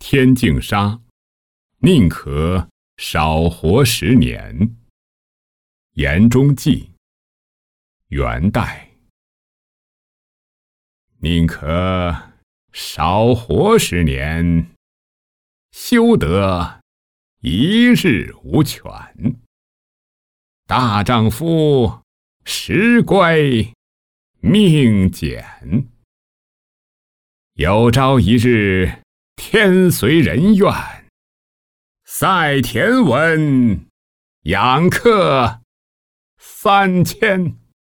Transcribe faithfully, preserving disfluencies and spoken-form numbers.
天净沙，宁可少活十年。言中记，元代。宁可少活十年，休得一日无犬。大丈夫时乖命简，有朝一日天随人愿，赛田文养客三千。